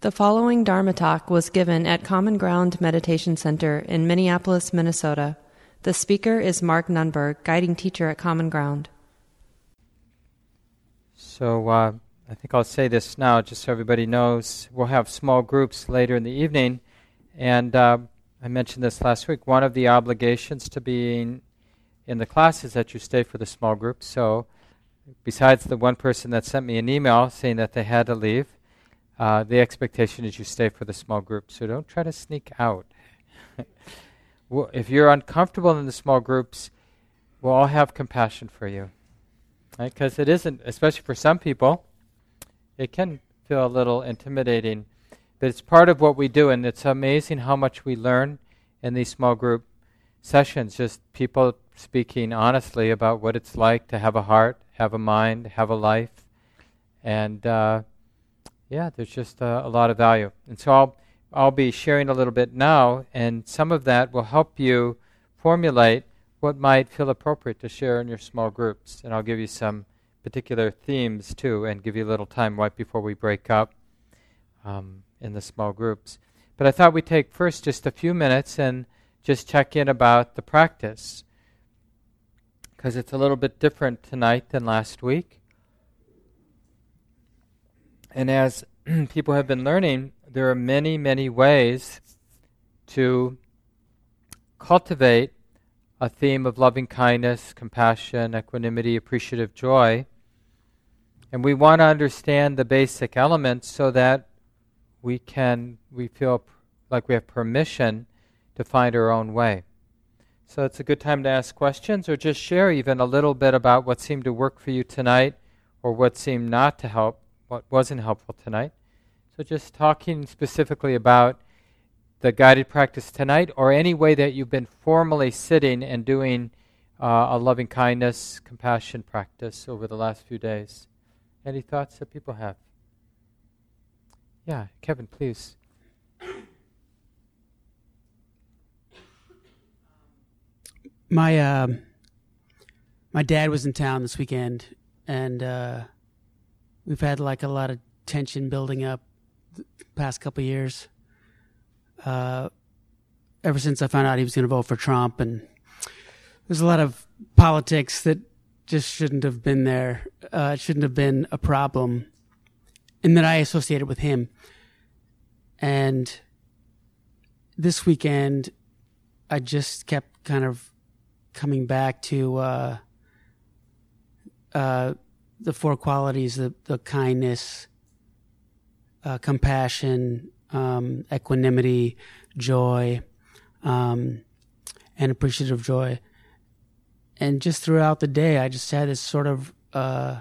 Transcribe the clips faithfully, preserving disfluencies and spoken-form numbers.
The following Dharma talk was given at Common Ground Meditation Center in Minneapolis, Minnesota. The speaker is Mark Nunberg, guiding teacher at Common Ground. So uh, I think I'll say this now just so everybody knows. We'll have small groups later in the evening. And uh, I mentioned this last week. One of the obligations to being in the class is that you stay for the small group. So besides the one person that sent me an email saying that they had to leave, Uh, the expectation is you stay for the small group, so don't try to sneak out. Well, if you're uncomfortable in the small groups, we'll all have compassion for you. Because right? It isn't, especially for some people, it can feel a little intimidating. But it's part of what we do, and it's amazing how much we learn in these small group sessions. Just people speaking honestly about what it's like to have a heart, have a mind, have a life. And uh, yeah, there's just uh, a lot of value. And so I'll, I'll be sharing a little bit now, and some of that will help you formulate what might feel appropriate to share in your small groups. And I'll give you some particular themes too, and give you a little time right before we break up um, in the small groups. But I thought we'd take first just a few minutes and just check in about the practice, because it's a little bit different tonight than last week. And as people have been learning, there are many, many ways to cultivate a theme of loving kindness, compassion, equanimity, appreciative joy. And we want to understand the basic elements so that we can, we feel pr- like we have permission to find our own way. So it's a good time to ask questions or just share even a little bit about what seemed to work for you tonight or what seemed not to help. What wasn't helpful tonight. So just talking specifically about the guided practice tonight, or any way that you've been formally sitting and doing uh, a loving kindness, compassion practice over the last few days. Any thoughts that people have? Yeah, Kevin, please. My uh, my dad was in town this weekend, and uh, we've had like a lot of tension building up the past couple of years. Uh, ever since I found out he was going to vote for Trump, and there's a lot of politics that just shouldn't have been there. Uh, it shouldn't have been a problem, and that I associated with him. And this weekend, I just kept kind of coming back to uh, uh, the four qualities: the, the kindness, uh, compassion, um, equanimity, joy, um, and appreciative joy. And just throughout the day, I just had this sort of uh,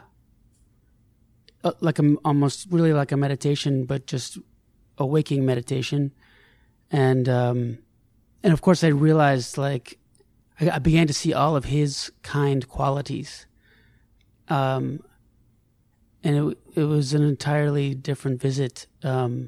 uh, like a, almost really like a meditation, but just a waking meditation. And um, and of course, I realized like I, I began to see all of his kind qualities. Um, and it it was an entirely different visit. Um,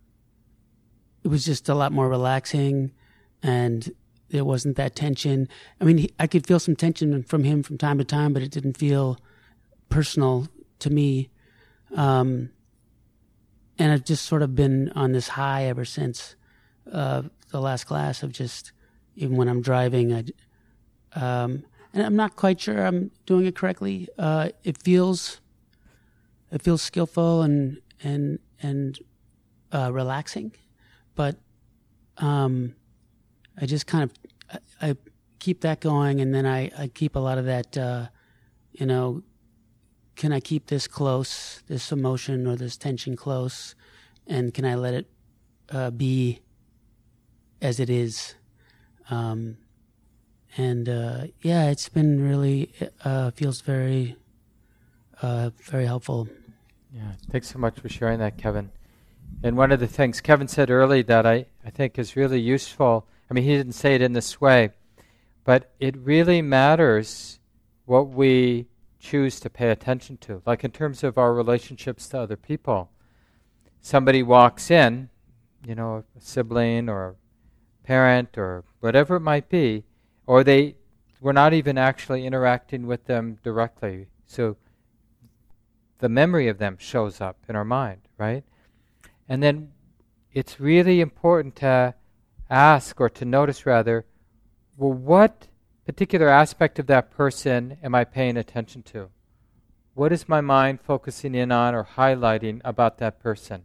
it was just a lot more relaxing, and there wasn't that tension. I mean, he, I could feel some tension from him from time to time, but it didn't feel personal to me. Um, and I've just sort of been on this high ever since uh, the last class of just, even when I'm driving, I, um, and I'm not quite sure I'm doing it correctly. Uh, it feels, it feels skillful and and and uh, relaxing, but um, I just kind of I, I keep that going, and then I, I keep a lot of that. Uh, you know, can I keep this close, this emotion or this tension close, and can I let it uh, be as it is? Um, And, uh, yeah, it's been really, uh, feels very, uh, very helpful. Yeah, thanks so much for sharing that, Kevin. And one of the things Kevin said earlier that I, I think is really useful, I mean, he didn't say it in this way, but it really matters what we choose to pay attention to. Like in terms of our relationships to other people. Somebody walks in, you know, a sibling or a parent or whatever it might be, or they, we're not even actually interacting with them directly. So the memory of them shows up in our mind, right? And then it's really important to ask, or to notice rather, well, what particular aspect of that person am I paying attention to? What is my mind focusing in on or highlighting about that person?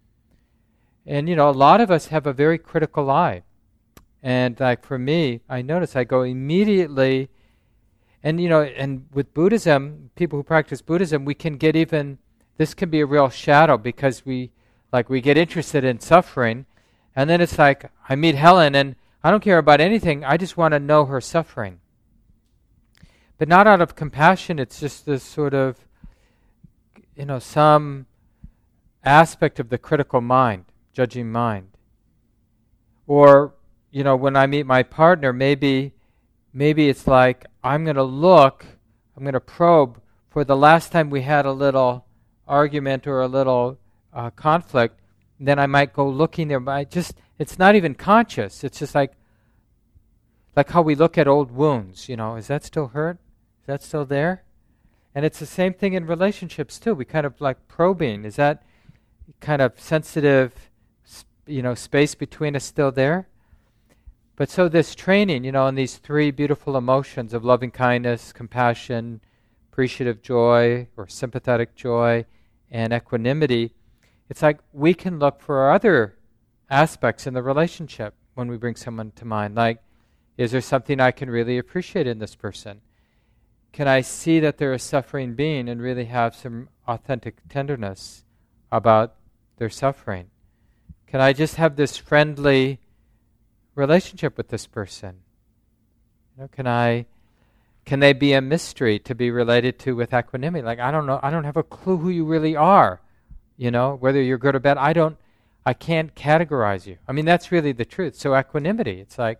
And, you know, a lot of us have a very critical eye. And like for me, I notice I go immediately, and, you know, and with Buddhism, people who practice Buddhism, we can get even, this can be a real shadow because we, like we get interested in suffering, and then it's like, I meet Helen and I don't care about anything, I just want to know her suffering. But not out of compassion, it's just this sort of, you know, some aspect of the critical mind, judging mind. Or, you know, when I meet my partner, maybe maybe it's like, I'm going to look, I'm going to probe for the last time we had a little argument or a little uh, conflict, then I might go looking there, but I just, it's not even conscious. It's just like, like how we look at old wounds, you know, is that still hurt? Is that still there? And it's the same thing in relationships too. We kind of like probing, is that kind of sensitive, you know, space between us still there? But so this training, you know, in these three beautiful emotions of loving kindness, compassion, appreciative joy or sympathetic joy, and equanimity, it's like we can look for other aspects in the relationship when we bring someone to mind. Like, is there something I can really appreciate in this person? Can I see that they're a suffering being and really have some authentic tenderness about their suffering? Can I just have this friendly relationship with this person? You know, can I, can they be a mystery to be related to with equanimity? Like, I don't know, I don't have a clue who you really are. You know, whether you're good or bad, I don't, I can't categorize you. I mean, that's really the truth. So equanimity, it's like,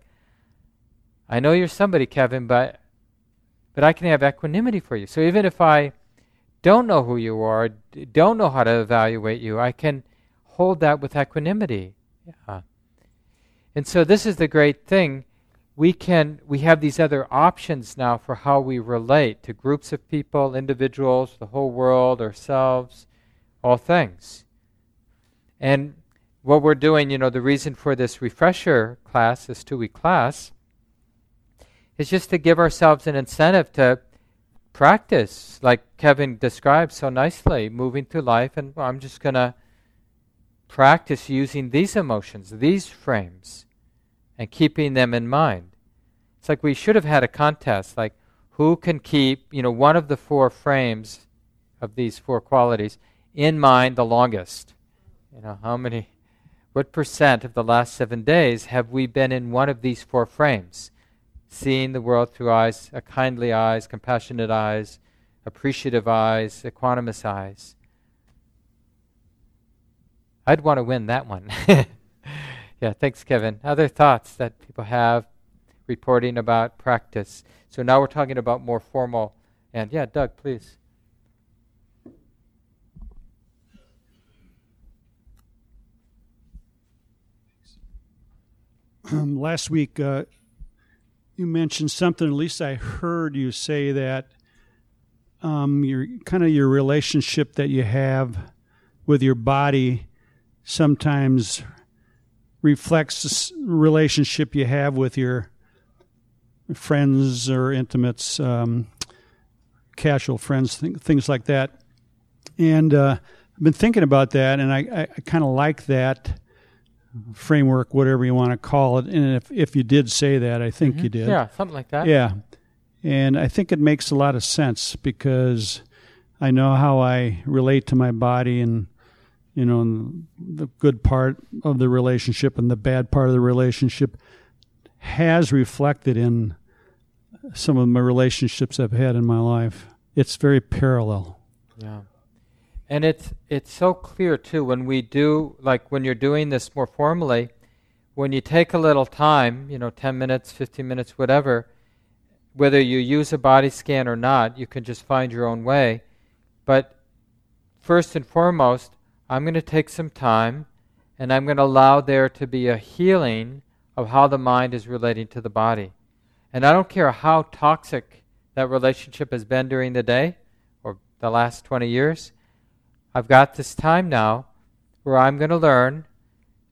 I know you're somebody, Kevin, but but I can have equanimity for you. So even if I don't know who you are, d- don't know how to evaluate you, I can hold that with equanimity. Yeah. And so this is the great thing. We can we have these other options now for how we relate to groups of people, individuals, the whole world, ourselves, all things. And what we're doing, you know, the reason for this refresher class, this two-week class, is just to give ourselves an incentive to practice, like Kevin described so nicely, moving through life, and well, I'm just going to practice using these emotions, these frames, and keeping them in mind. It's like we should have had a contest, like who can keep, you know, one of the four frames of these four qualities in mind the longest. You know, how many, what percent of the last seven days have we been in one of these four frames? Seeing the world through eyes, a kindly eyes, compassionate eyes, appreciative eyes, equanimous eyes. I'd want to win that one. Yeah, thanks, Kevin. Other thoughts that people have reporting about practice. So now we're talking about more formal. And yeah, Doug, please. Um, last week, uh, you mentioned something, at least I heard you say that um, your kind of your relationship that you have with your body sometimes reflects the relationship you have with your friends or intimates, um, casual friends, th- things like that. And uh, I've been thinking about that, and I, I, I kind of like that framework, whatever you want to call it. And if, if you did say that, I think Mm-hmm. you did. Yeah, something like that. Yeah. And I think it makes a lot of sense because I know how I relate to my body and, you know, and the good part of the relationship and the bad part of the relationship has reflected in some of my relationships I've had in my life. It's very parallel. Yeah. And it's it's so clear, too, when we do, like when you're doing this more formally, when you take a little time, you know, ten minutes, fifteen minutes, whatever, whether you use a body scan or not, you can just find your own way. But first and foremost, I'm going to take some time, and I'm going to allow there to be a healing of how the mind is relating to the body. And I don't care how toxic that relationship has been during the day or the last twenty years, I've got this time now where I'm going to learn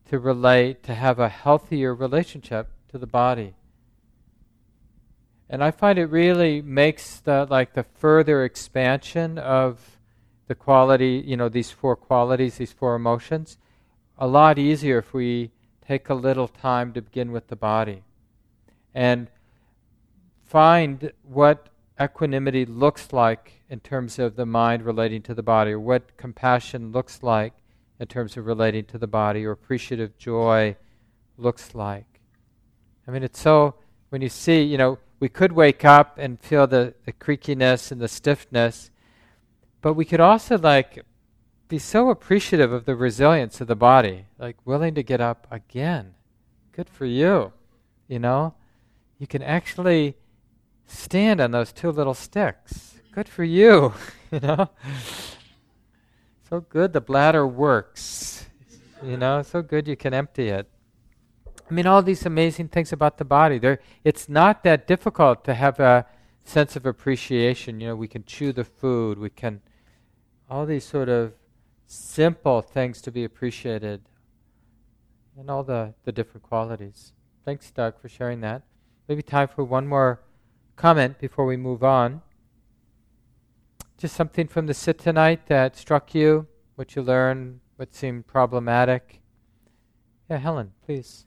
to relate, to have a healthier relationship to the body. And I find it really makes the like the further expansion of the quality, you know, these four qualities, these four emotions, a lot easier if we take a little time to begin with the body and find what equanimity looks like in terms of the mind relating to the body, or what compassion looks like in terms of relating to the body, or appreciative joy looks like. I mean, it's so, when you see, you know, we could wake up and feel the, the creakiness and the stiffness, but we could also like be so appreciative of the resilience of the body, like willing to get up again. Good for you, you know? You can actually stand on those two little sticks. Good for you, you know? So good the bladder works, you know? So good you can empty it. I mean, all these amazing things about the body. They're, it's not that difficult to have a sense of appreciation. You know, we can chew the food. We can, all these sort of simple things to be appreciated, and all the, the different qualities. Thanks, Doug, for sharing that. Maybe time for one more comment before we move on. Just something from the sit tonight that struck you, what you learned, what seemed problematic. Yeah, Helen, please.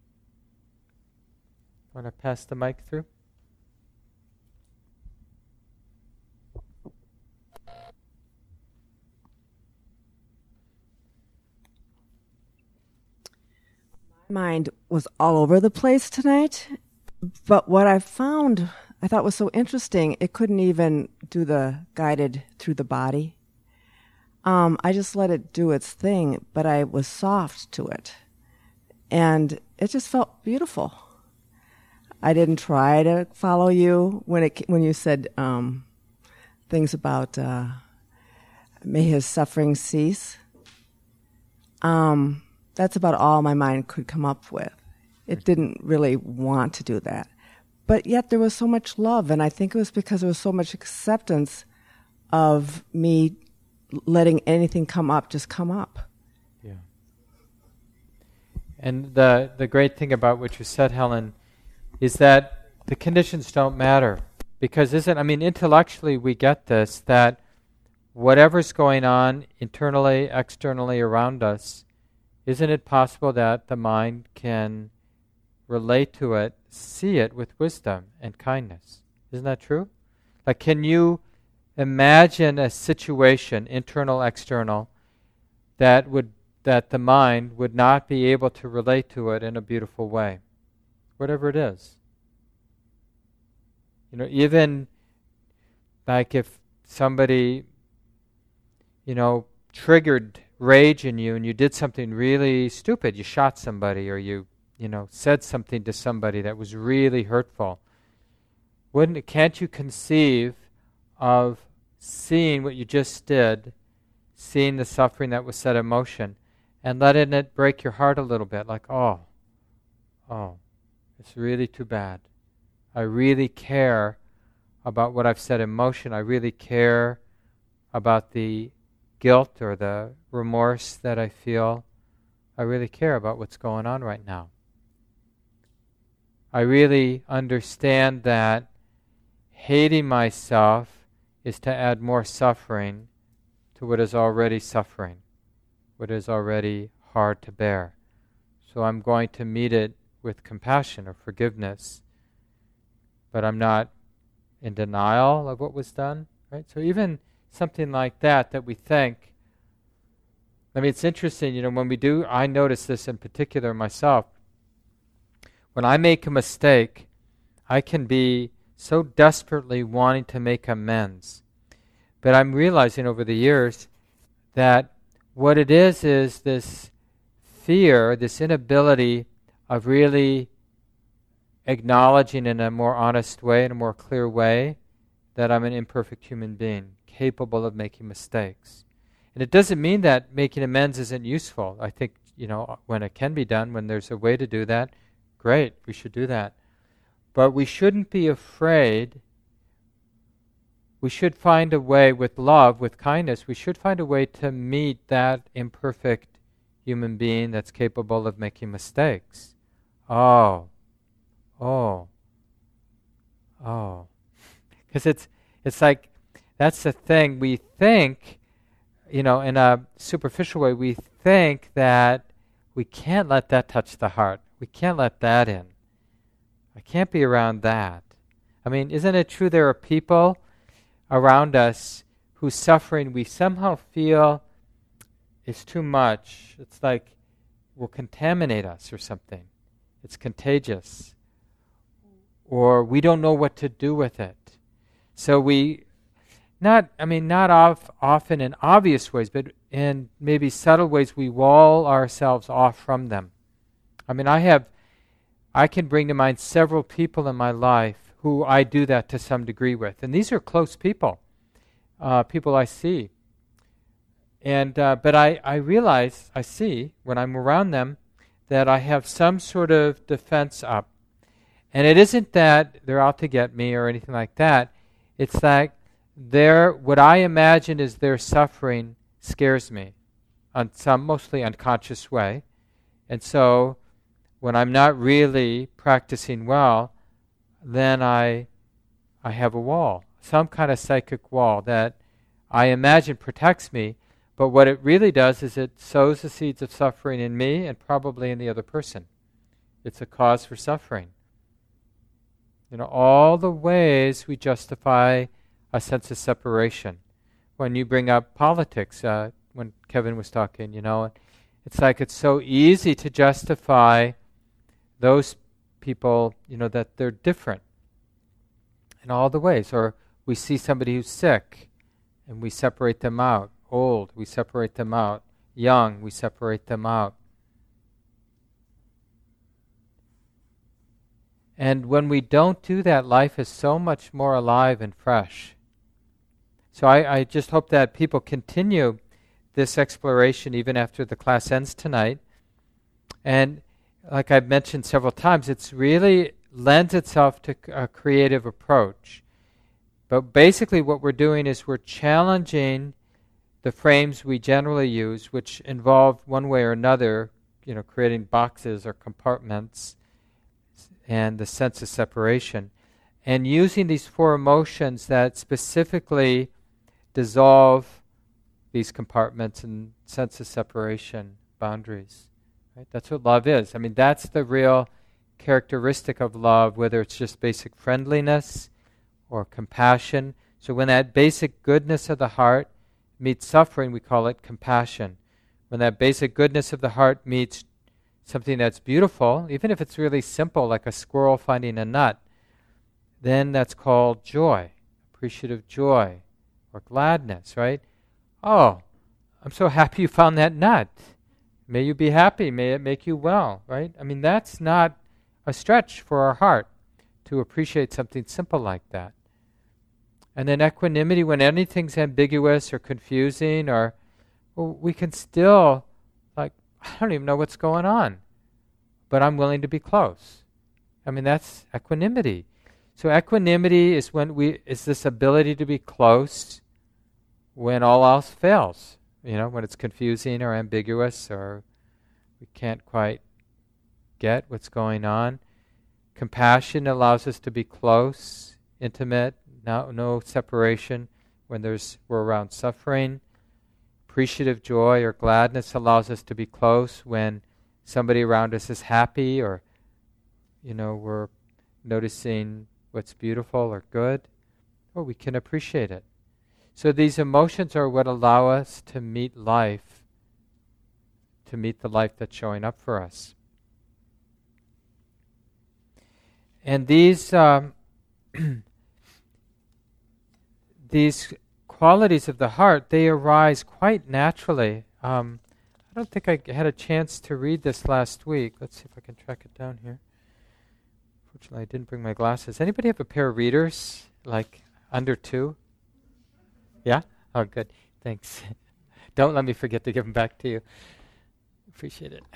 Want to pass the mic through? My mind was all over the place tonight, but what I found, I thought was so interesting, it couldn't even do the guided through the body. Um, I just let it do its thing, but I was soft to it. And it just felt beautiful. I didn't try to follow you when it when you said um, things about uh, may his suffering cease. Um, that's about all my mind could come up with. It didn't really want to do that. But yet there was so much love, and I think it was because there was so much acceptance of me letting anything come up just come up. Yeah. And the the great thing about what you said, Helen, is that the conditions don't matter. Because isn't, I mean, intellectually we get this, that whatever's going on internally, externally around us, isn't it possible that the mind can relate to it, see it with wisdom and kindness? Isn't that true? Like, can you imagine a situation, internal, external, that would that the mind would not be able to relate to it in a beautiful way? Whatever it is. You know, even like if somebody, you know, triggered rage in you and you did something really stupid, you shot somebody or you, you know, said something to somebody that was really hurtful, wouldn't it, can't you conceive of seeing what you just did, seeing the suffering that was set in motion, and letting it break your heart a little bit, like, oh, oh, it's really too bad. I really care about what I've set in motion. I really care about the guilt or the remorse that I feel. I really care about what's going on right now. I really understand that hating myself is to add more suffering to what is already suffering, what is already hard to bear. So I'm going to meet it with compassion or forgiveness, but I'm not in denial of what was done, right? So even something like that, that we think, I mean, it's interesting, you know, when we do, I notice this in particular myself, when I make a mistake, I can be so desperately wanting to make amends. But I'm realizing over the years that what it is is this fear, this inability of really acknowledging in a more honest way, in a more clear way, that I'm an imperfect human being, capable of making mistakes. And it doesn't mean that making amends isn't useful. I think, you know, when it can be done, when there's a way to do that, great, we should do that. But we shouldn't be afraid. We should find a way with love, with kindness, we should find a way to meet that imperfect human being that's capable of making mistakes. Oh, oh, oh. Because it's, it's like, that's the thing. We think, you know, in a superficial way, we think that we can't let that touch the heart. We can't let that in. I can't be around that. I mean, isn't it true there are people around us whose suffering we somehow feel is too much? It's like will contaminate us or something. It's contagious. Or we don't know what to do with it. So we, not, I mean, not off, often in obvious ways, but in maybe subtle ways, we wall ourselves off from them. I mean, I have, I can bring to mind several people in my life who I do that to some degree with. And these are close people, uh, people I see. And uh, but I, I realize, I see, when I'm around them, that I have some sort of defense up. And it isn't that they're out to get me or anything like that. It's like their, what I imagine is their suffering scares me on some mostly unconscious way. And so when I'm not really practicing well, then I I have a wall, some kind of psychic wall that I imagine protects me, but what it really does is it sows the seeds of suffering in me and probably in the other person. It's a cause for suffering. You know, all the ways we justify a sense of separation. When you bring up politics, uh, when Kevin was talking, you know, it's like it's so easy to justify those people, you know, that they're different in all the ways. Or we see somebody who's sick and we separate them out. Old, we separate them out. Young, we separate them out. And when we don't do that, life is so much more alive and fresh. So I, I just hope that people continue this exploration even after the class ends tonight. And like I've mentioned several times, it's really lends itself to a creative approach. But basically what we're doing is we're challenging the frames we generally use, which involve one way or another, you know, creating boxes or compartments and the sense of separation, and using these four emotions that specifically dissolve these compartments and sense of separation boundaries. Right? That's what love is. I mean, that's the real characteristic of love, whether it's just basic friendliness or compassion. So when that basic goodness of the heart meets suffering, we call it compassion. When that basic goodness of the heart meets something that's beautiful, even if it's really simple, like a squirrel finding a nut, then that's called joy, appreciative joy, or gladness, right? Oh, I'm so happy you found that nut. May you be happy. May it make you well, right? I mean, that's not a stretch for our heart to appreciate something simple like that. And then equanimity, when anything's ambiguous or confusing, or well, we can still, like, I don't even know what's going on, but I'm willing to be close. I mean, that's equanimity. So equanimity is when we is this ability to be close when all else fails. You know, when it's confusing or ambiguous or we can't quite get what's going on. Compassion allows us to be close, intimate, no, no separation when there's we're around suffering. Appreciative joy or gladness allows us to be close when somebody around us is happy, or, you know, we're noticing what's beautiful or good, or we can appreciate it. So these emotions are what allow us to meet life, to meet the life that's showing up for us. And these um, these qualities of the heart, they arise quite naturally. Um, I don't think I had a chance to read this last week. Let's see if I can track it down here. Fortunately, I didn't bring my glasses. Anybody have a pair of readers, like under two? Yeah? Oh, good. Thanks. Don't let me forget to give them back to you. Appreciate it.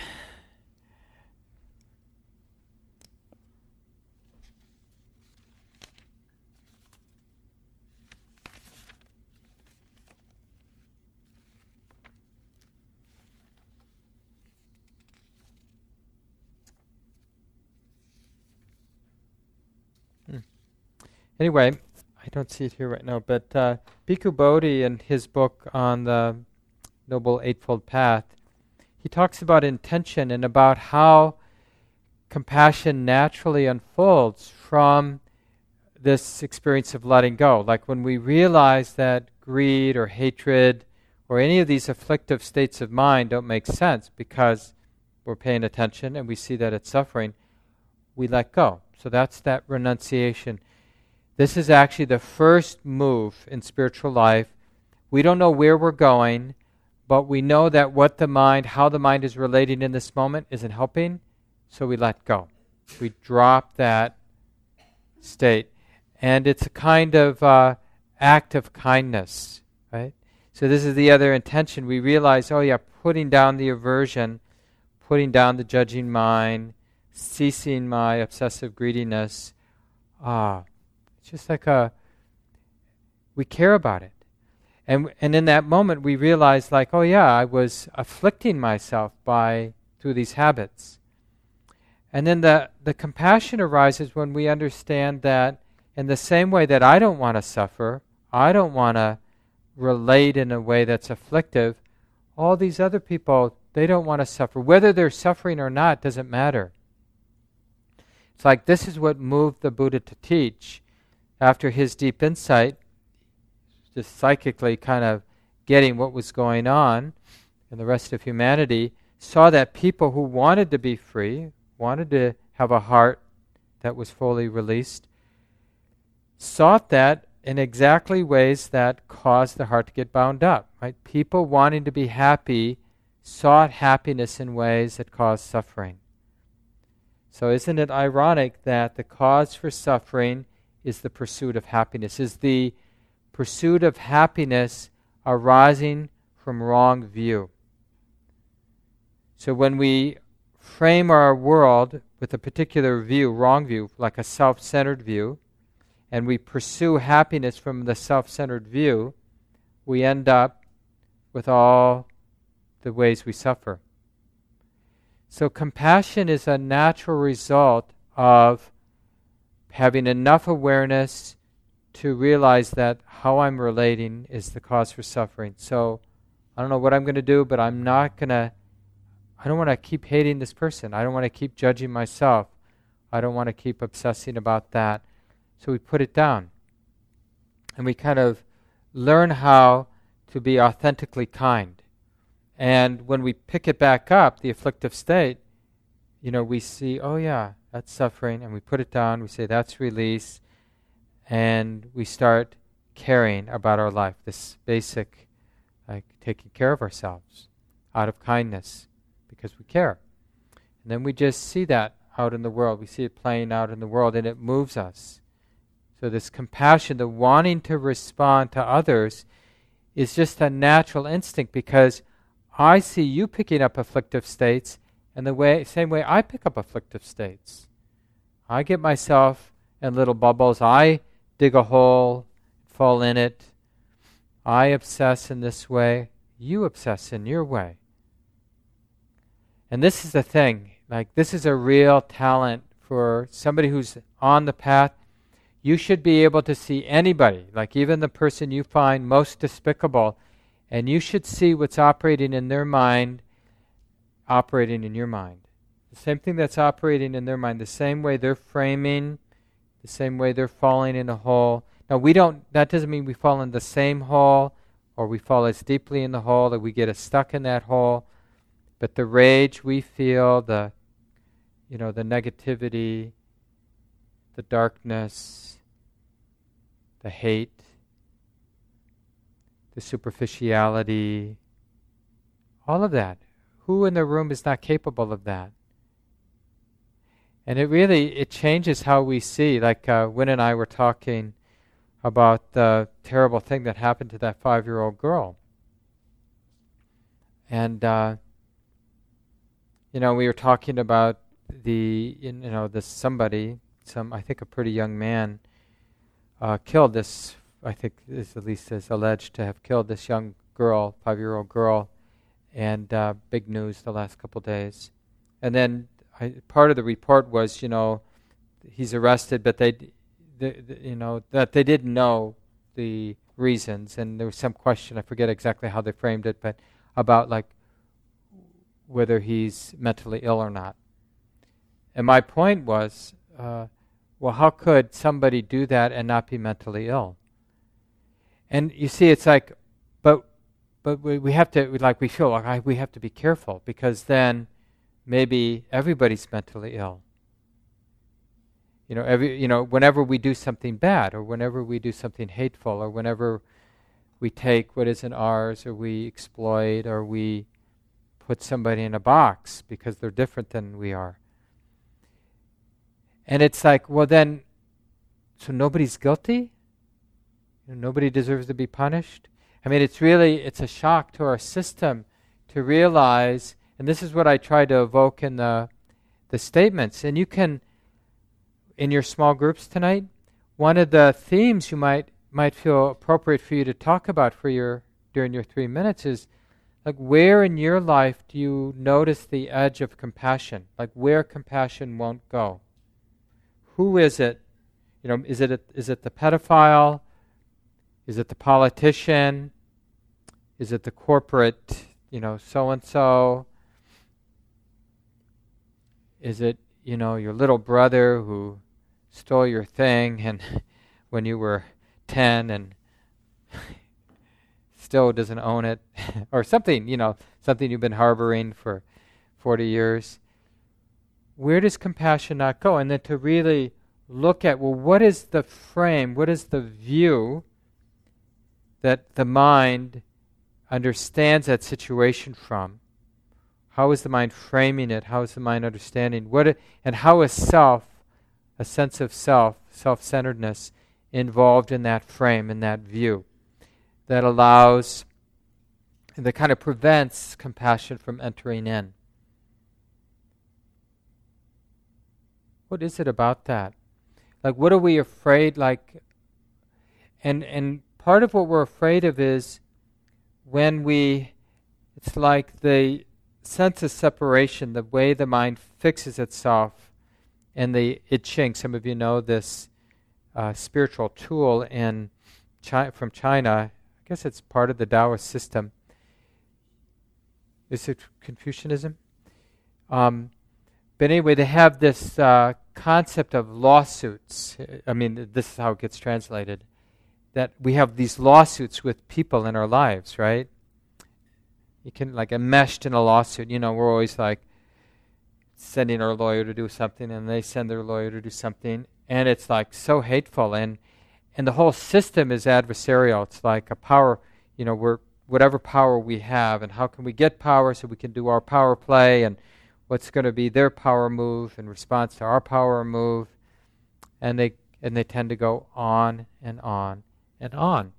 anyway, I don't see it here right now, but uh, Bhikkhu Bodhi in his book on the Noble Eightfold Path, he talks about intention and about how compassion naturally unfolds from this experience of letting go. Like when we realize that greed or hatred or any of these afflictive states of mind don't make sense because we're paying attention and we see that it's suffering, we let go. So that's that renunciation. This is actually the first move in spiritual life. We don't know where we're going, but we know that what the mind, how the mind is relating in this moment isn't helping, so we let go. We drop that state. And it's a kind of uh, act of kindness, right? So this is the other intention. We realize, oh yeah, putting down the aversion, putting down the judging mind, ceasing my obsessive greediness. Ah, it's just like a, we care about it. And and in that moment we realize like, oh yeah, I was afflicting myself by, through these habits. And then the, the compassion arises when we understand that in the same way that I don't want to suffer, I don't want to relate in a way that's afflictive, all these other people, they don't want to suffer. Whether they're suffering or not doesn't matter. It's like this is what moved the Buddha to teach. After his deep insight, just psychically kind of getting what was going on in the rest of humanity, saw that people who wanted to be free, wanted to have a heart that was fully released, sought that in exactly ways that caused the heart to get bound up. Right? People wanting to be happy sought happiness in ways that caused suffering. So isn't it ironic that the cause for suffering is the pursuit of happiness, is the pursuit of happiness arising from wrong view. So when we frame our world with a particular view, wrong view, like a self-centered view, and we pursue happiness from the self-centered view, we end up with all the ways we suffer. So compassion is a natural result of having enough awareness to realize that how I'm relating is the cause for suffering. So I don't know what I'm going to do, but I'm not going to, I don't want to keep hating this person. I don't want to keep judging myself. I don't want to keep obsessing about that. So we put it down. And we kind of learn how to be authentically kind. And when we pick it back up, the afflictive state, you know, we see, oh yeah, that's suffering, and we put it down, we say that's release, and we start caring about our life, this basic, like taking care of ourselves out of kindness, because we care. And then we just see that out in the world. We see it playing out in the world, and it moves us. So this compassion, the wanting to respond to others, is just a natural instinct, because I see you picking up afflictive states in the way, same way I pick up afflictive states. I get myself in little bubbles. I dig a hole, fall in it. I obsess in this way. You obsess in your way. And this is the thing. Like, this is a real talent for somebody who's on the path. You should be able to see anybody, like even the person you find most despicable, and you should see what's operating in their mind, operating in your mind. The same thing that's operating in their mind, the same way they're framing, the same way they're falling in a hole. Now, we don't, that doesn't mean we fall in the same hole, or we fall as deeply in the hole that we get us stuck in that hole. But the rage we feel, the, you know, the negativity, the darkness, the hate, the superficiality, all of that. Who in the room is not capable of that? And it really, it changes how we see. Like uh, Wynn and I were talking about the terrible thing that happened to that five-year-old girl. And, uh, you know, we were talking about the, you know, this somebody, some, I think a pretty young man, uh, killed this, I think is at least is alleged to have killed this young girl, five-year-old girl, and uh, big news the last couple days. And then I, part of the report was, you know, he's arrested, but they the, the, you know, that they didn't know the reasons, and there was some question, I forget exactly how they framed it, but about like whether he's mentally ill or not. And my point was, uh, well, how could somebody do that and not be mentally ill? And you see, it's like, but but we, we have to, we, like we feel like I, we have to be careful, because then maybe everybody's mentally ill. You know, every you know, whenever we do something bad, or whenever we do something hateful, or whenever we take what isn't ours, or we exploit, or we put somebody in a box because they're different than we are. And it's like, well then, so nobody's guilty? You know, nobody deserves to be punished? I mean, it's really, it's a shock to our system to realize, and this is what I try to evoke in the the statements, and you can, in your small groups tonight, one of the themes you might might feel appropriate for you to talk about for your during your three minutes is, like, where in your life do you notice the edge of compassion? Like, where compassion won't go? Who is it? You know, is it a, is it the pedophile? Is it the politician? Is it the corporate, you know, so-and-so? Is it, you know, your little brother who stole your thing and when you were ten and still doesn't own it? Or something, you know, something you've been harboring for forty years. Where does compassion not go? And then to really look at, well, what is the frame, what is the view that the mind understands that situation from? How is the mind framing it? How is the mind understanding? What it, and how is self, a sense of self, self-centeredness, involved in that frame, in that view, that allows, and that kind of prevents compassion from entering in? What is it about that? Like, what are we afraid, like, and and part of what we're afraid of is when we, it's like the sense of separation, the way the mind fixes itself, and the I Ching. Some of you know this uh, spiritual tool in Chi- from China. I guess it's part of the Taoist system. Is it Confucianism? Um, but anyway, they have this uh, concept of lawsuits. I mean, this is how it gets translated. That we have these lawsuits with people in our lives, right? You can, like, enmeshed in a lawsuit. You know, we're always like sending our lawyer to do something, and they send their lawyer to do something, and it's like so hateful, and and the whole system is adversarial. It's like a power, you know, we're whatever power we have, and how can we get power so we can do our power play, and what's going to be their power move in response to our power move, and they and they tend to go on and on and on.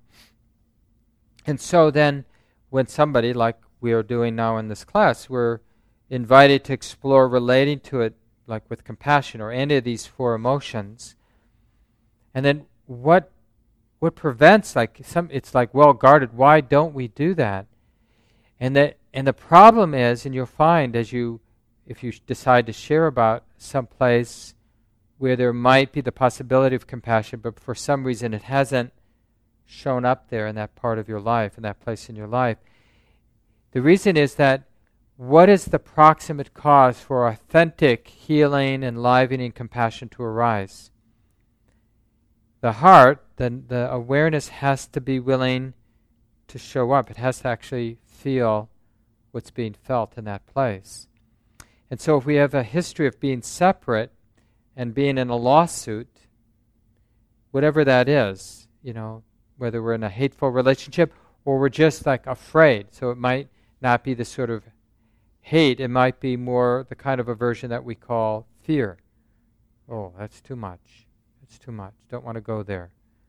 And so then when somebody, like we are doing now in this class, we're invited to explore relating to it, like with compassion or any of these four emotions. And then what what prevents, like some it's like well guarded, why don't we do that? And the and the problem is, and you'll find as you if you decide to share about some place where there might be the possibility of compassion, but for some reason it hasn't shown up there in that part of your life, in that place in your life. The reason is that what is the proximate cause for authentic healing, enlivening, compassion to arise? The heart, the, the awareness has to be willing to show up. It has to actually feel what's being felt in that place. And so if we have a history of being separate and being in a lawsuit, whatever that is, you know, whether we're in a hateful relationship or we're just like afraid, so it might not be the sort of hate, it might be more the kind of aversion that we call fear. Oh, that's too much. That's too much. Don't want to go there.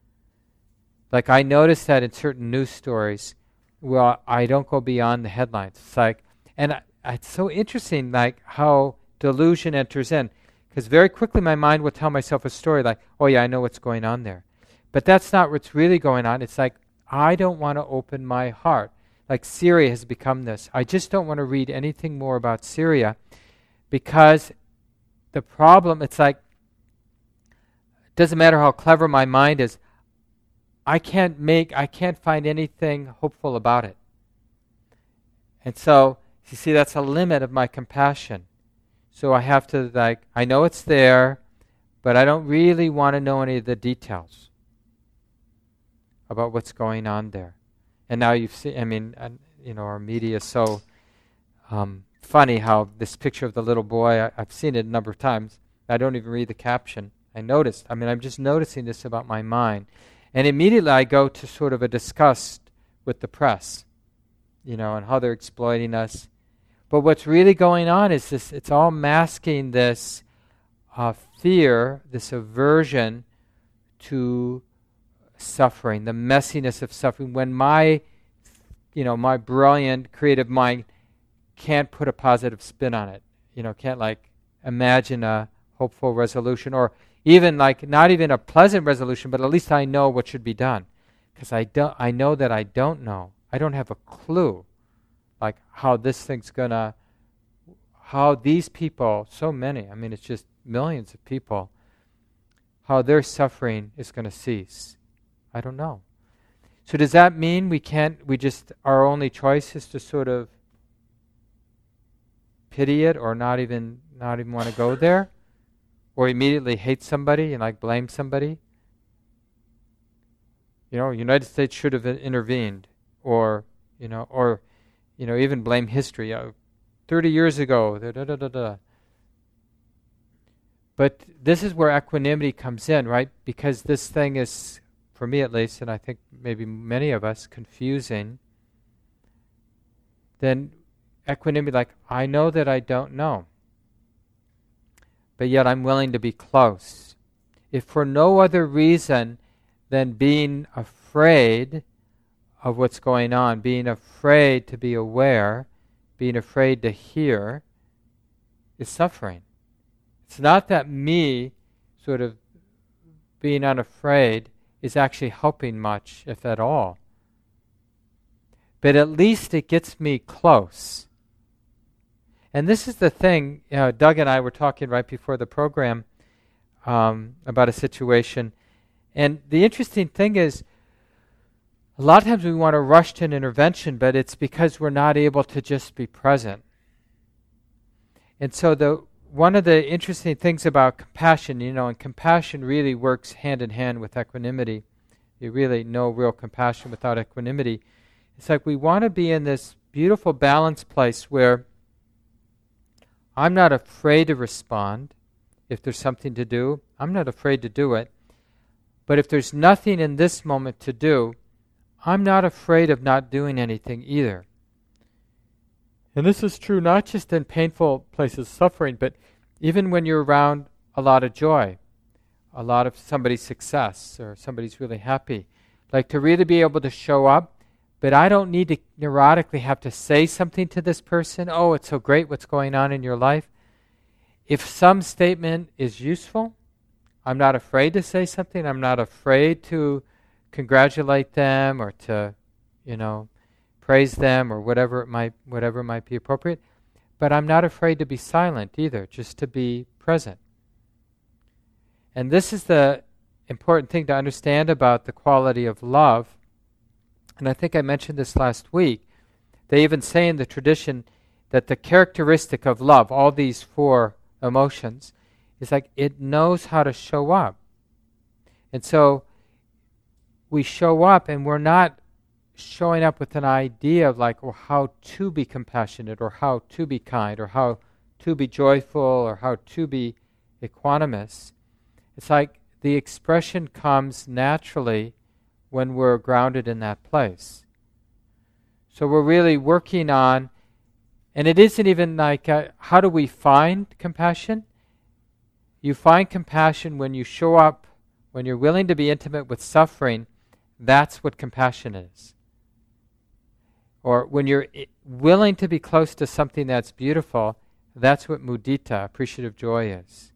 Like I noticed that in certain news stories, well, I don't go beyond the headlines. It's like, and I, it's so interesting, like how delusion enters in, because very quickly my mind will tell myself a story like, oh yeah, I know what's going on there. But that's not what's really going on. It's like, I don't want to open my heart. Like Syria has become this. I just don't want to read anything more about Syria because the problem, it's like doesn't matter how clever my mind is, I can't make, I can't find anything hopeful about it. And so, you see, that's a limit of my compassion. So I have to, like, I know it's there, but I don't really want to know any of the details about what's going on there. And now you've seen, I mean, uh, you know, our media is so um, funny how this picture of the little boy, I, I've seen it a number of times. I don't even read the caption. I noticed, I mean, I'm just noticing this about my mind. And immediately I go to sort of a disgust with the press, you know, and how they're exploiting us. But what's really going on is this, it's all masking this uh, fear, this aversion to suffering, the messiness of suffering. When my, you know, my brilliant creative mind can't put a positive spin on it, you know, can't like imagine a hopeful resolution, or even like not even a pleasant resolution, but at least I know what should be done, because I don't, I know that I don't know. I don't have a clue, like how this thing's gonna, how these people, so many, I mean, it's just millions of people, how their suffering is going to cease. I don't know. So does that mean we can't, we just, our only choice is to sort of pity it, or not even, not even want to go there? Or immediately hate somebody and like blame somebody? You know, United States should have intervened, or, you know, or, you know, even blame history. Uh, Thirty years ago, da, da, da, da, da. But this is where equanimity comes in, right? Because this thing is, for me at least, and I think maybe many of us, confusing. Then equanimity, like, I know that I don't know, but yet I'm willing to be close. If for no other reason than being afraid of what's going on, being afraid to be aware, being afraid to hear, is suffering. It's not that me sort of being unafraid is actually helping much, if at all. But at least it gets me close. And this is the thing, you know, Doug and I were talking right before the program um, about a situation. And the interesting thing is, a lot of times we want to rush to an intervention, but it's because we're not able to just be present. And so the one of the interesting things about compassion, you know, and compassion really works hand in hand with equanimity. You really no real compassion without equanimity. It's like we want to be in this beautiful balanced place where I'm not afraid to respond if there's something to do. I'm not afraid to do it. But if there's nothing in this moment to do, I'm not afraid of not doing anything either. And this is true not just in painful places of suffering, but even when you're around a lot of joy, a lot of somebody's success, or somebody's really happy. Like to really be able to show up, but I don't need to neurotically have to say something to this person. Oh, it's so great what's going on in your life. If some statement is useful, I'm not afraid to say something. I'm not afraid to congratulate them, or to, you know, praise them, or whatever it might, whatever might be appropriate. But I'm not afraid to be silent either, just to be present. And this is the important thing to understand about the quality of love. And I think I mentioned this last week. They even say in the tradition that the characteristic of love, all these four emotions, is like it knows how to show up. And so we show up, and we're not showing up with an idea of like, well, how to be compassionate, or how to be kind, or how to be joyful, or how to be equanimous. It's like the expression comes naturally when we're grounded in that place. So we're really working on, and it isn't even like, uh, how do we find compassion? You find compassion when you show up, when you're willing to be intimate with suffering. That's what compassion is. Or when you're I- willing to be close to something that's beautiful, that's what mudita, appreciative joy, is.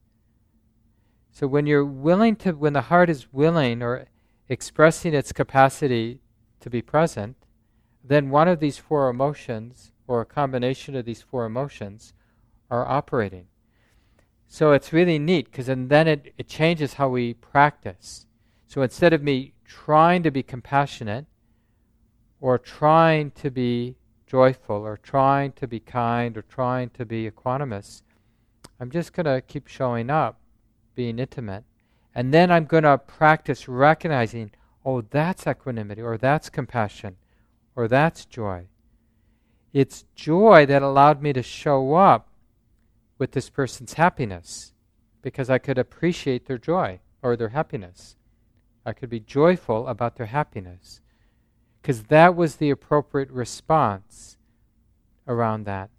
So when you're willing to, when the heart is willing or expressing its capacity to be present, then one of these four emotions, or a combination of these four emotions, are operating. So it's really neat, because then it, it changes how we practice. So instead of me trying to be compassionate, or trying to be joyful, or trying to be kind, or trying to be equanimous, I'm just going to keep showing up, being intimate. And then I'm going to practice recognizing, oh, that's equanimity, or that's compassion, or that's joy. It's joy that allowed me to show up with this person's happiness, because I could appreciate their joy or their happiness. I could be joyful about their happiness, because that was the appropriate response around that.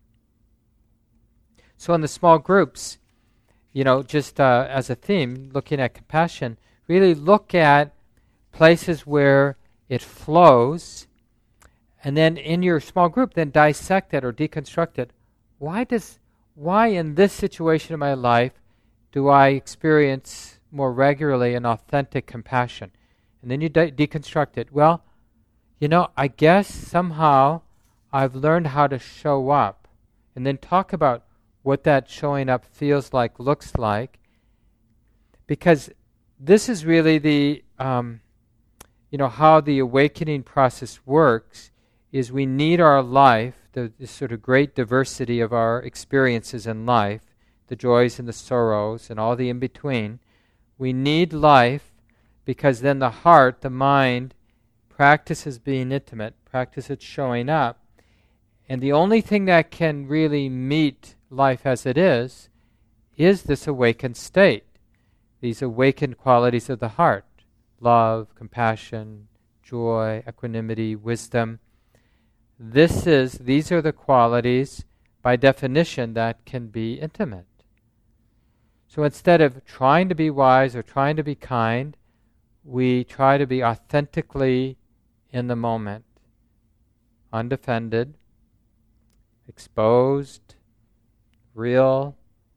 So in the small groups, you know, just uh, as a theme, looking at compassion, really look at places where it flows, and then in your small group, then dissect it or deconstruct it. Why does, why in this situation in my life do I experience more regularly an authentic compassion? And then you de- deconstruct it. Well, you know, I guess somehow I've learned how to show up, and then talk about what that showing up feels like, looks like, because this is really the, um, you know, how the awakening process works, is we need our life, the, the sort of great diversity of our experiences in life, the joys and the sorrows and all the in-between. We need life, because then the heart, the mind, practices being intimate, practices showing up, and the only thing that can really meet life as it is, is this awakened state, these awakened qualities of the heart, love, compassion, joy, equanimity, wisdom. This is, these are the qualities, by definition, that can be intimate. So instead of trying to be wise or trying to be kind, we try to be authentically in the moment, undefended, exposed, real,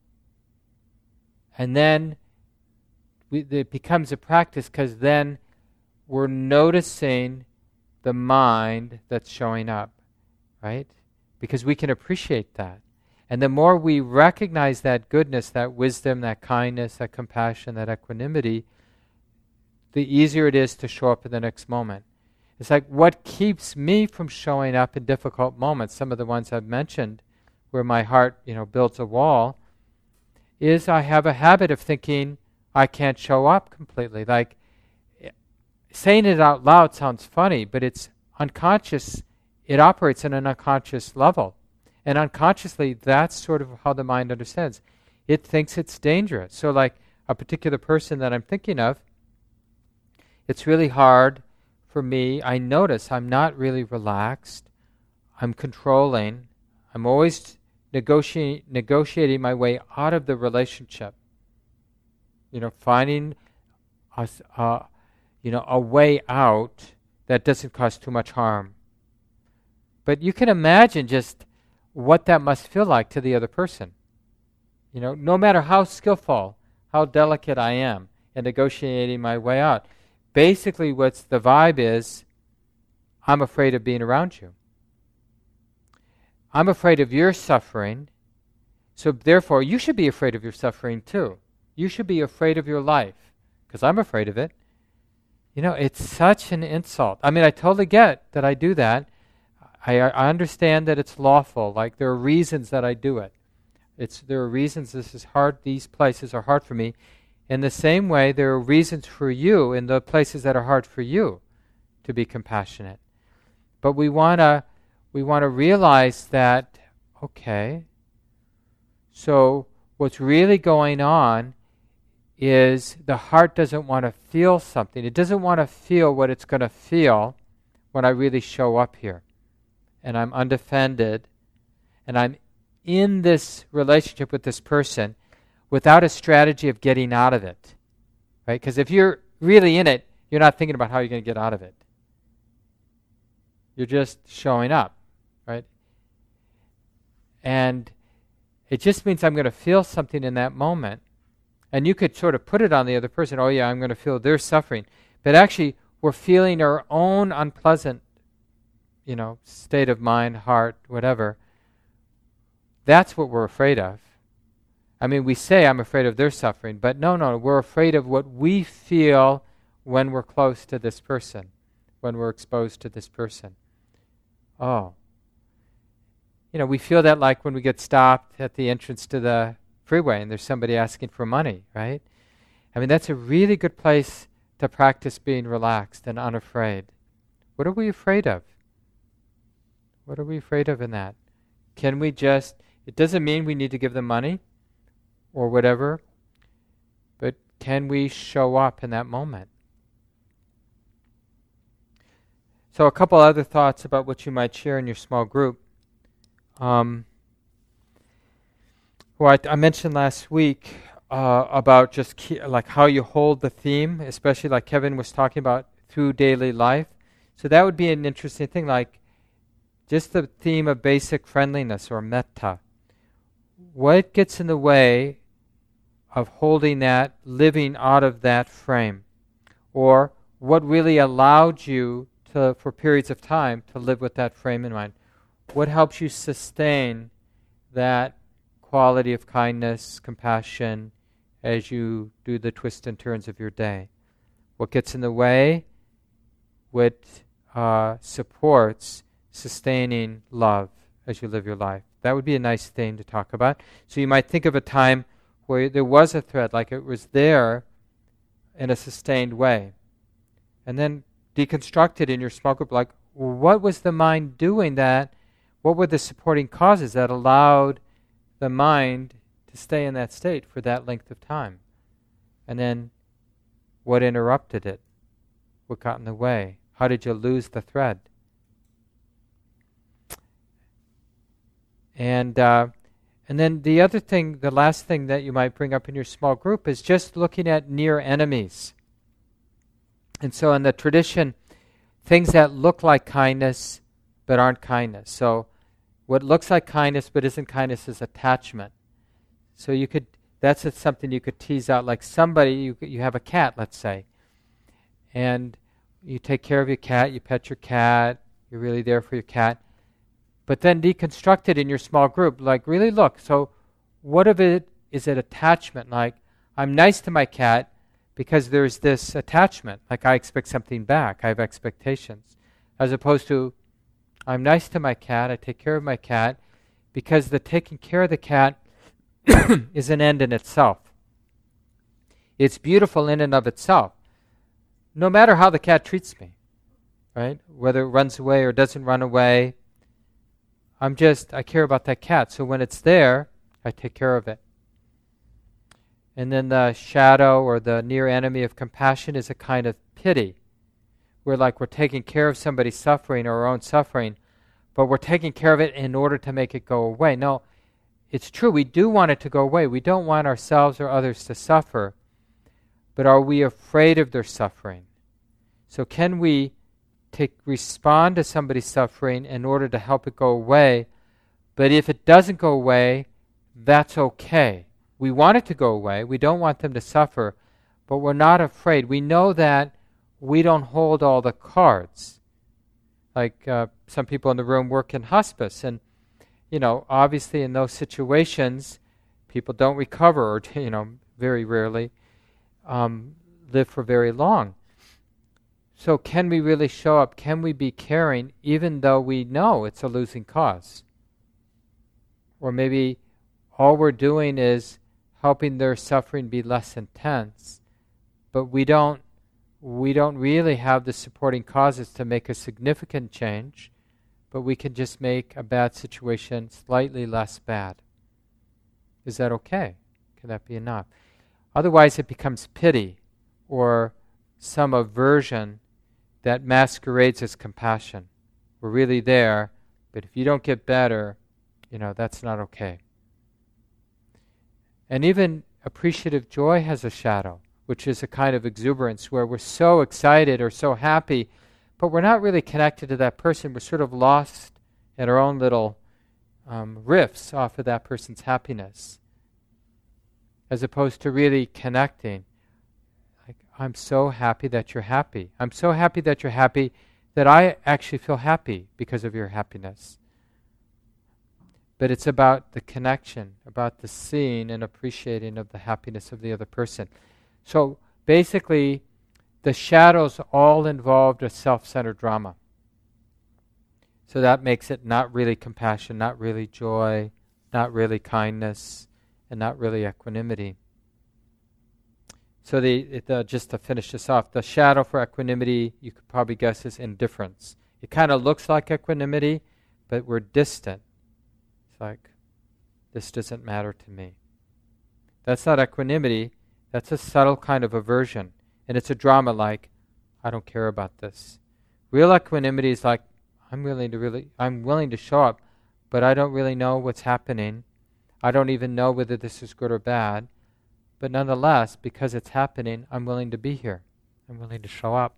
and then we, it becomes a practice, because then we're noticing the mind that's showing up, right? Because we can appreciate that. And the more we recognize that goodness, that wisdom, that kindness, that compassion, that equanimity, the easier it is to show up in the next moment. It's like, what keeps me from showing up in difficult moments, some of the ones I've mentioned, where my heart, you know, builds a wall, is I have a habit of thinking I can't show up completely. Like, saying it out loud sounds funny, but it's unconscious. It operates on an unconscious level. And unconsciously, that's sort of how the mind understands. It thinks it's dangerous. So like a particular person that I'm thinking of, it's really hard for me. I notice I'm not really relaxed. I'm controlling. I'm always negotiating negotiating my way out of the relationship. You know, finding a, uh, you know, a way out that doesn't cause too much harm. But you can imagine just what that must feel like to the other person. You know, no matter how skillful, how delicate I am in negotiating my way out, basically what's the vibe is, I'm afraid of being around you. I'm afraid of your suffering, so therefore you should be afraid of your suffering too. You should be afraid of your life, because I'm afraid of it. You know, it's such an insult. I mean, I totally get that I do that. I, I understand that it's lawful. Like, there are reasons that I do it. It's there are reasons this is hard. These places are hard for me. In the same way, there are reasons for you in the places that are hard for you to be compassionate. But we wanna we wanna realize that, okay, so what's really going on is the heart doesn't want to feel something. It doesn't want to feel what it's going to feel when I really show up here. And I'm undefended, and I'm in this relationship with this person without a strategy of getting out of it. Right? Because if you're really in it, you're not thinking about how you're going to get out of it. You're just showing up. Right? And it just means I'm going to feel something in that moment. And you could sort of put it on the other person, oh yeah, I'm going to feel their suffering. But actually, we're feeling our own unpleasant, you know, state of mind, heart, whatever. That's what we're afraid of. I mean, we say, I'm afraid of their suffering, but no, no, we're afraid of what we feel when we're close to this person, when we're exposed to this person. Oh. You know, we feel that like when we get stopped at the entrance to the freeway and there's somebody asking for money, right? I mean, that's a really good place to practice being relaxed and unafraid. What are we afraid of? What are we afraid of in that? Can we just, it doesn't mean we need to give them money or whatever, but can we show up in that moment? So a couple other thoughts about what you might share in your small group. Um, well, I, I mentioned last week uh, about just key, like how you hold the theme, especially like Kevin was talking about through daily life. So that would be an interesting thing, like just the theme of basic friendliness or metta. What gets in the way of holding that, living out of that frame? Or what really allowed you to, for periods of time, to live with that frame in mind? What helps you sustain that quality of kindness, compassion, as you do the twists and turns of your day? What gets in the way? What uh, supports sustaining love as you live your life? That would be a nice thing to talk about. So you might think of a time where there was a thread, like it was there in a sustained way. And then deconstruct it in your small group, like, what was the mind doing that? What were the supporting causes that allowed the mind to stay in that state for that length of time? And then what interrupted it? What got in the way? How did you lose the thread? And uh, and then the other thing, the last thing that you might bring up in your small group is just looking at near enemies. And so in the tradition, things that look like kindness but aren't kindness. So what looks like kindness but isn't kindness is attachment. So you could, that's something you could tease out, like somebody, you you have a cat, let's say, and you take care of your cat, you pet your cat, you're really there for your cat, but then deconstruct it in your small group, like really look, so what of it is it attachment? Like, I'm nice to my cat because there's this attachment, like I expect something back, I have expectations, as opposed to I'm nice to my cat, I take care of my cat, because the taking care of the cat is an end in itself. It's beautiful in and of itself, no matter how the cat treats me, right? Whether it runs away or doesn't run away, I'm just, I care about that cat. So when it's there, I take care of it. And then the shadow or the near enemy of compassion is a kind of pity. We're like we're taking care of somebody's suffering or our own suffering, but we're taking care of it in order to make it go away. No, it's true, we do want it to go away. We don't want ourselves or others to suffer, but are we afraid of their suffering? So can we take respond to somebody's suffering in order to help it go away? But if it doesn't go away, that's okay. We want it to go away. We don't want them to suffer, but we're not afraid. We know that we don't hold all the cards. Like uh, some people in the room work in hospice, and you know, obviously in those situations, people don't recover, or you know, very rarely um, live for very long. So can we really show up? Can we be caring even though we know it's a losing cause? Or maybe all we're doing is helping their suffering be less intense, but we don't we don't really have the supporting causes to make a significant change, but we can just make a bad situation slightly less bad. Is that okay? Can that be enough? Otherwise it becomes pity or some aversion that masquerades as compassion. We're really there, but if you don't get better, you know, that's not okay. And even appreciative joy has a shadow, which is a kind of exuberance where we're so excited or so happy, but we're not really connected to that person. We're sort of lost in our own little um, riffs off of that person's happiness, as opposed to really connecting. Like, I'm so happy that you're happy. I'm so happy that you're happy that I actually feel happy because of your happiness. but it's about the connection, about the seeing and appreciating of the happiness of the other person. So basically, the shadows all involved a self-centered drama. So that makes it not really compassion, not really joy, not really kindness, and not really equanimity. So the, it, uh, just to finish this off, the shadow for equanimity, you could probably guess, is indifference. It kind of looks like equanimity, but we're distant. It's like, this doesn't matter to me. That's not equanimity. That's a subtle kind of aversion. And it's a drama like, I don't care about this. Real equanimity is like, I'm willing to really, I'm willing to show up, but I don't really know what's happening. I don't even know whether this is good or bad. But nonetheless, because it's happening, I'm willing to be here. I'm willing to show up.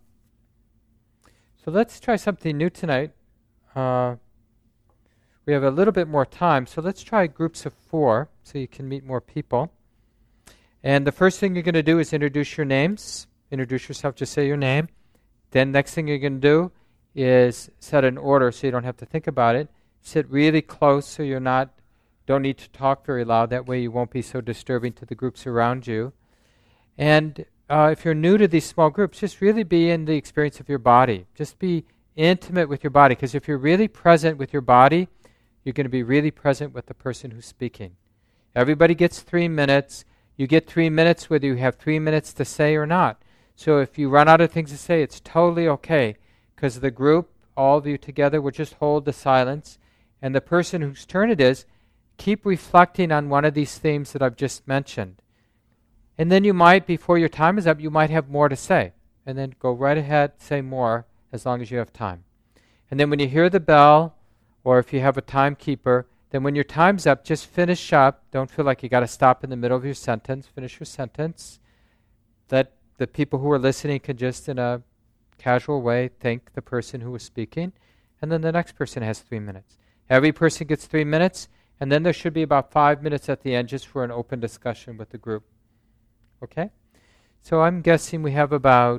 So let's try something new tonight. Uh, we have a little bit more time, so let's try groups of four so you can meet more people. And the first thing you're going to do is introduce your names. Introduce yourself, just say your name. Then next thing you're going to do is set an order so you don't have to think about it. Sit really close so you're not, don't need to talk very loud. That way you won't be so disturbing to the groups around you. And uh, if you're new to these small groups, just really be in the experience of your body. Just be intimate with your body, because if you're really present with your body, you're going to be really present with the person who's speaking. Everybody gets three minutes. You get three minutes whether you have three minutes to say or not. So if you run out of things to say, it's totally okay, because the group, all of you together, will just hold the silence, and the person whose turn it is, keep reflecting on one of these themes that I've just mentioned. And then you might, before your time is up, you might have more to say. And then go right ahead, say more, as long as you have time. And then when you hear the bell, or if you have a timekeeper, then when your time's up, just finish up. Don't feel like you got to stop in the middle of your sentence. Finish your sentence. Let the people who are listening can just, in a casual way, thank the person who was speaking. And then the next person has three minutes. Every person gets three minutes. And then there should be about five minutes at the end just for an open discussion with the group. Okay? So I'm guessing we have about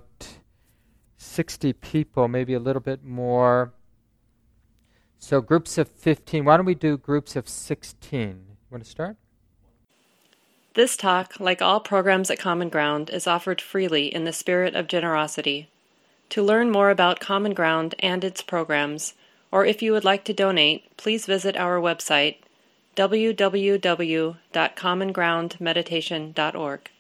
sixty people, maybe a little bit more. So groups of fifteen. Why don't we do groups of sixteen? You want to start? This talk, like all programs at Common Ground, is offered freely in the spirit of generosity. To learn more about Common Ground and its programs, or if you would like to donate, please visit our website, w w w dot common ground meditation dot org.